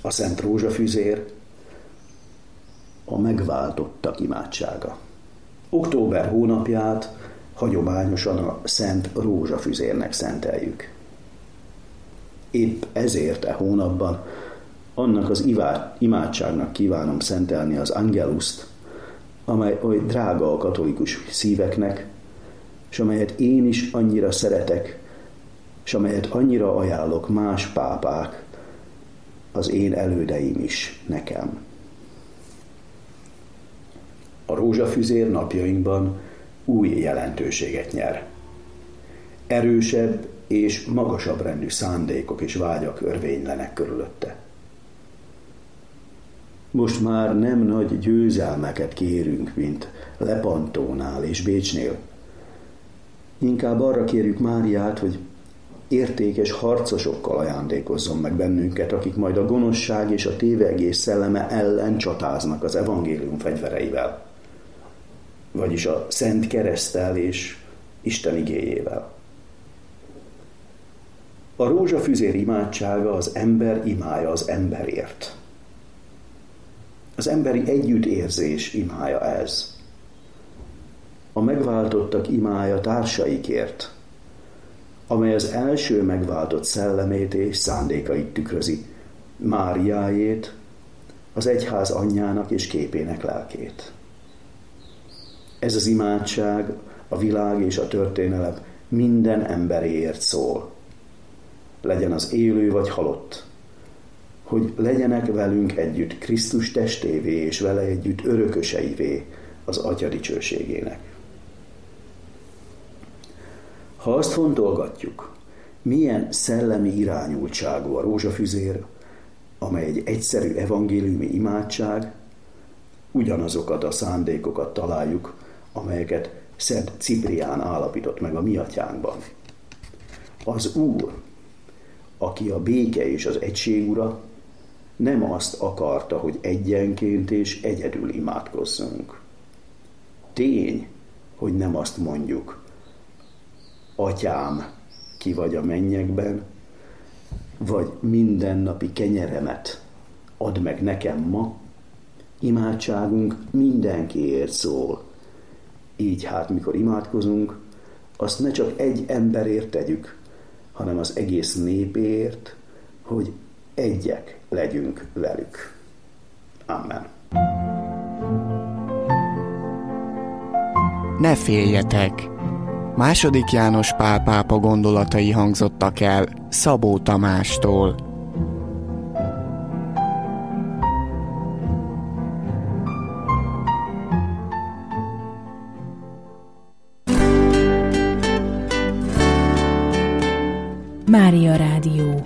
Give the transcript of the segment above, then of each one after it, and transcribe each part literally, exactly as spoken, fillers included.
A Szent Rózsafüzér, a megváltottak imádsága. Október hónapját hagyományosan a Szent Rózsafüzérnek szenteljük. Épp ezért e hónapban annak az imádságnak kívánom szentelni az Angeluszt, amely oly drága a katolikus szíveknek, és amelyet én is annyira szeretek, és amelyet annyira ajánlok más pápák, az én elődeim is nekem. A rózsafüzér napjainkban új jelentőséget nyer. Erősebb és magasabb rendű szándékok és vágyak örvénylenek körülötte. Most már nem nagy győzelmeket kérünk, mint Lepantónál és Bécsnél. Inkább arra kérjük Máriát, hogy értékes harcosokkal ajándékozzon meg bennünket, akik majd a gonoszság és a tévegés szelleme ellen csatáznak az evangélium fegyvereivel, vagyis a Szent Kereszttel és Isten igéjével. A rózsafüzér imádsága az ember imája az emberért. Az emberi együttérzés imája ez. A megváltottak imája társaikért, amely az első megváltott szellemét és szándékait tükrözi, Máriájét, az egyház anyjának és képének lelkét. Ez az imádság a világ és a történelem minden emberéért szól. Legyen az élő vagy halott, hogy legyenek velünk együtt Krisztus testévé és vele együtt örököseivé az Atya dicsőségének. Ha azt fontolgatjuk, milyen szellemi irányultságú a rózsafüzér, amely egy egyszerű evangéliumi imádság, ugyanazokat a szándékokat találjuk, amelyeket Szent Ciprián állapított meg a mi atyánkban. Az Úr, aki a béke és az egység ura, nem azt akarta, hogy egyenként és egyedül imádkozzunk. Tény, hogy nem azt mondjuk, Atyám, ki vagy a mennyekben, vagy mindennapi kenyeremet add meg nekem ma. Imádságunk mindenkiért szól. Így hát, mikor imádkozunk, azt ne csak egy emberért tegyük, hanem az egész népért, hogy egyek legyünk velük. Amen. Ne féljetek! Második János Pál pápa gondolatai hangzottak el Szabó Tamástól. Mária Rádió.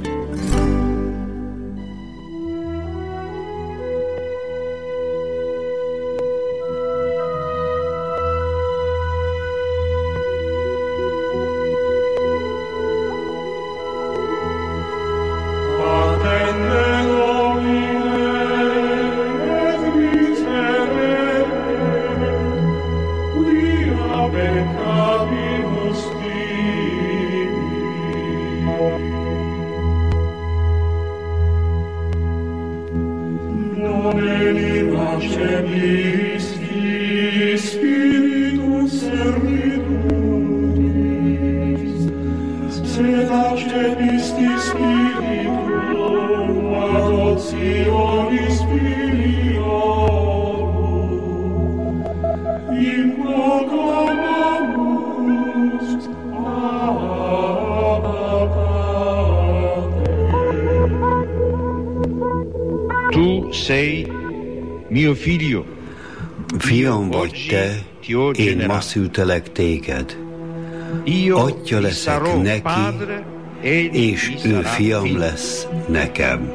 Tu sei mio figlio. Fiam vagy te, én ma szültelek téged. Atya leszek neki, és ő fiam lesz nekem.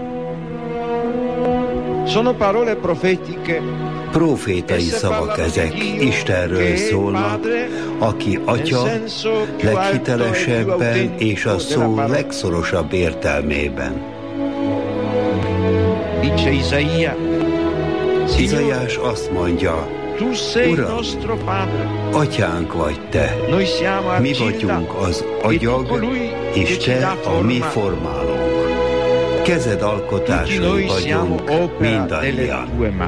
Sono parole profetiche. Profétai szavak ezek, Istenről szólnak, aki Atya leghitelesebben és a szó legszorosabb értelmében. Dice Isaia. Izaiás azt mondja, Uram, atyánk vagy te, mi vagyunk az agyag, és te a mi formálónk. kezed alkotásai vagyunk mindannyian.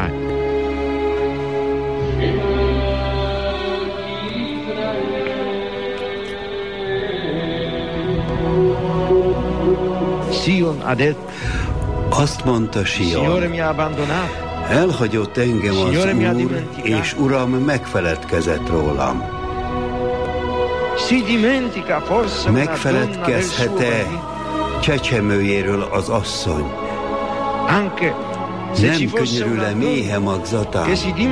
Sion ha detto, azt mondta Sion, elhagyott engem az Úr, és Uram megfeledkezett rólam. Megfeledkezhet-e csecsemőjéről az asszony? Nem könyörül-e méhe magzata?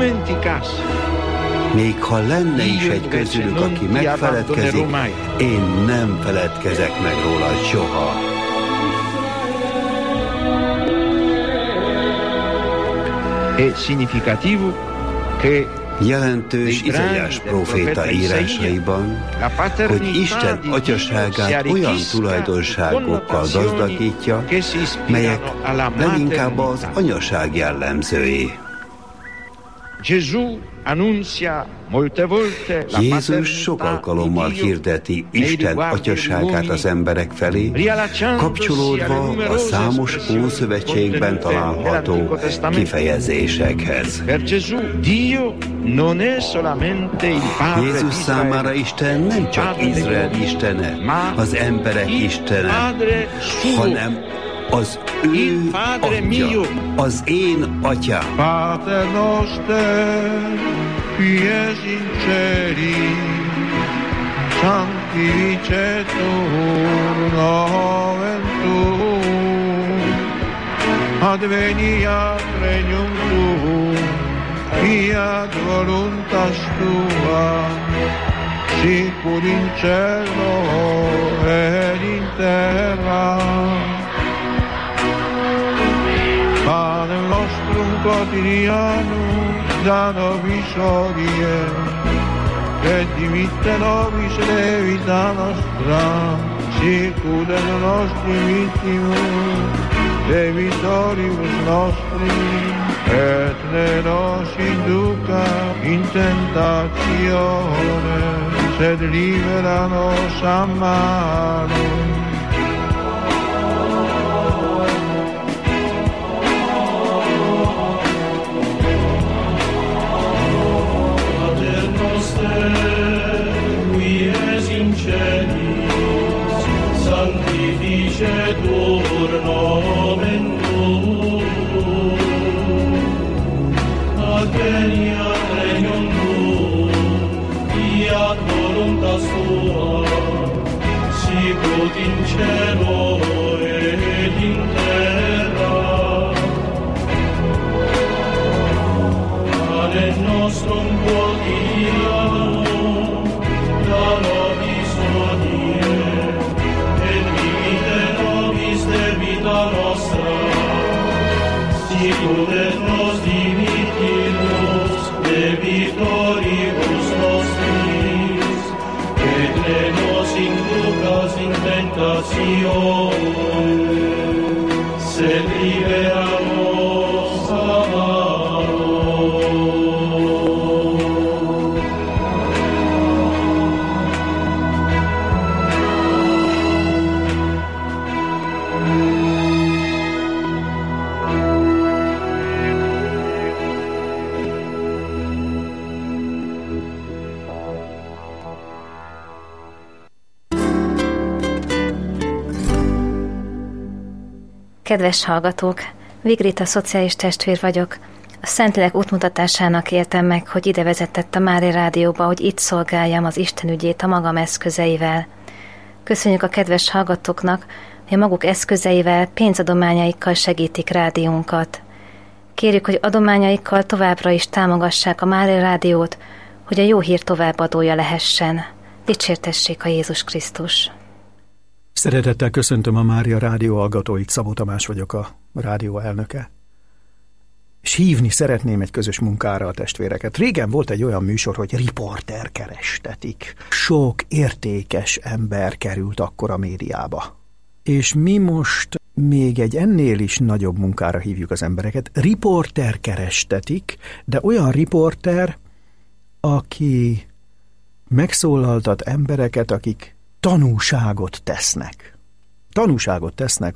Még ha lenne is egy közülük, aki megfeledkezik, én nem feledkezek meg róla soha. Jelentős Izaiás próféta írásaiban, hogy Isten atyaságát olyan tulajdonságokkal gazdagítja, melyek leginkább az anyaság jellemzői. Jézus sok alkalommal hirdeti Isten atyaságát az emberek felé, kapcsolódva a számos Ószövetségben található kifejezésekhez. Jézus számára Isten nem csak Izrael istene, az emberek istene, hanem az ő atya, az én atyám. Pater noster, qui es in celi, sanctificetur nomen tuum, adveniat regnum tuum, fiat voluntas tua, sicur in cielo et in terra. Panem nostrum quotidianum da nobis hodie, et dimitte nobis levita nostra, sicur et nostri vittimus, debitoribus nostri, et ne nos induca in tentatione, sed libera nos a malo. Sanctificetur nomen tuum, adveniat regnum tuum, fiat voluntas tua, sicut in cielo et in terra. Panem nostrum quotidianum da nobis hodie, debita nostra, sicur et nos dimittimus debitoribus nostris, et ne nos inducas in tentatione, sed libera nos a malo. Kedves hallgatók, Vigrita szociális testvér vagyok. A Szentlélek útmutatásának éltem meg, hogy ide vezetett a Mária Rádióba, hogy itt szolgáljam az Isten ügyét a magam eszközeivel. Köszönjük a kedves hallgatóknak, hogy a maguk eszközeivel, pénzadományaikkal segítik rádiónkat. Kérjük, hogy adományaikkal továbbra is támogassák a Mária Rádiót, hogy a jó hír továbbadója lehessen. Dicsértessék a Jézus Krisztus! Szeretettel köszöntöm a Mária Rádió hallgatóit, Szabó Tamás vagyok, a rádió elnöke. És hívni szeretném egy közös munkára a testvéreket. Régen volt egy olyan műsor, hogy riporter kerestetik. Sok értékes ember került akkor a médiába. És mi most még egy ennél is nagyobb munkára hívjuk az embereket. Riporter kerestetik, de olyan riporter, aki megszólaltat embereket, akik tanúságot tesznek. Tanúságot tesznek az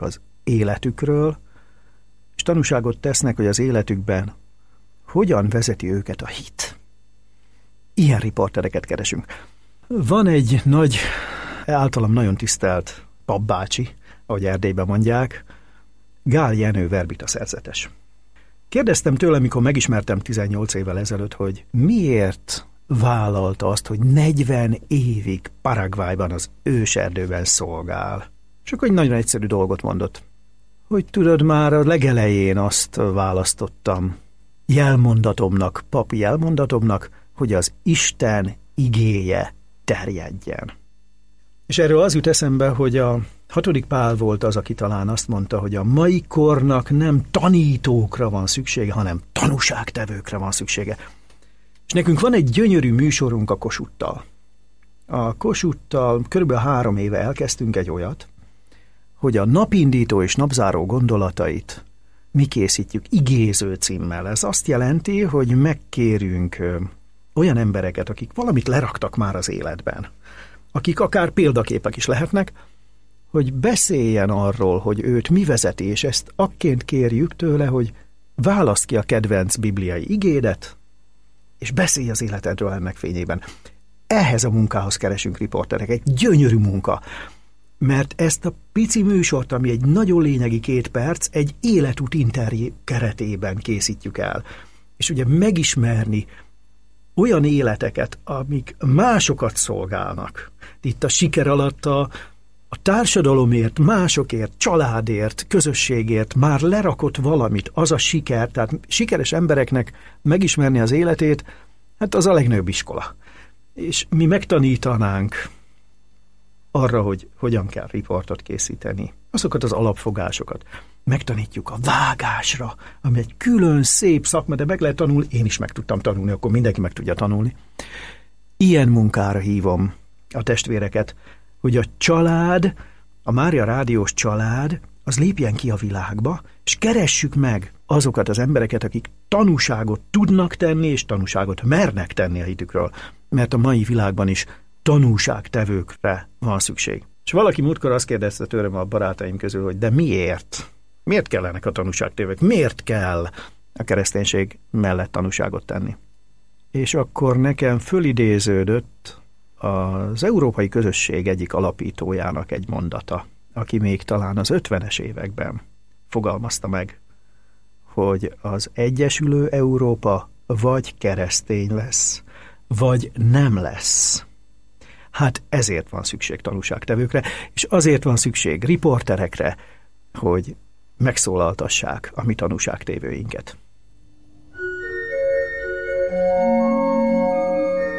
életükről, és tanúságot tesznek, hogy az életükben hogyan vezeti őket a hit. Ilyen riportereket keresünk. Van egy nagy, általam nagyon tisztelt papbácsi, ahogy Erdélyben mondják, Gál Jenő verbita szerzetes. Kérdeztem tőle, mikor megismertem tizennyolc évvel ezelőtt, hogy miért vállalta azt, hogy negyven évig Paraguayban az őserdőben szolgál. Csak egy nagyon egyszerű dolgot mondott. Hogy tudod, már a legelején azt választottam jelmondatomnak, papi jelmondatomnak, hogy az Isten igéje terjedjen. És erről az jut eszembe, hogy a hatodik Pál volt az, aki talán azt mondta, hogy a mai kornak nem tanítókra van szüksége, hanem tanúságtevőkre van szüksége. És nekünk van egy gyönyörű műsorunk a Kossuthtal. A Kossuthtal körülbelül három éve elkezdtünk egy olyat, hogy a napindító és napzáró gondolatait mi készítjük igéző címmel. Ez azt jelenti, hogy megkérünk olyan embereket, akik valamit leraktak már az életben, akik akár példaképek is lehetnek, hogy beszéljen arról, hogy őt mi vezeti, és ezt akként kérjük tőle, hogy válaszd ki a kedvenc bibliai igédet, és beszélj az életedről ennek fényében. Ehhez a munkához keresünk riporterek, egy gyönyörű munka, mert ezt a pici műsort, ami egy nagyon lényegi két perc, egy életút interjú keretében készítjük el. És ugye megismerni olyan életeket, amik másokat szolgálnak. Itt a siker alatt a, a társadalomért, másokért, családért, közösségért már lerakott valamit, az a siker, tehát sikeres embereknek megismerni az életét, hát az a legnagyobb iskola. És mi megtanítanánk arra, hogy hogyan kell riportot készíteni, azokat az alapfogásokat. Megtanítjuk a vágásra, ami egy külön szép szakma, de meg lehet tanulni, én is meg tudtam tanulni, akkor mindenki meg tudja tanulni. Ilyen munkára hívom a testvéreket, hogy a család, a Mária Rádiós család, az lépjen ki a világba, és keressük meg azokat az embereket, akik tanúságot tudnak tenni, és tanúságot mernek tenni a hitükről, mert a mai világban is tanúságtevőkre van szükség. És valaki múltkor azt kérdezte tőlem a barátaim közül, hogy de miért? Miért kellenek a tanúságtévők? Miért kell a kereszténység mellett tanúságot tenni? És akkor nekem fölidéződött az európai közösség egyik alapítójának egy mondata, aki még talán az ötvenes években fogalmazta meg, hogy az Egyesülő Európa vagy keresztény lesz, vagy nem lesz. Hát ezért van szükség tanúságtevőkre, és azért van szükség riporterekre, hogy megszólaltassák a mi tanúságtévőinket.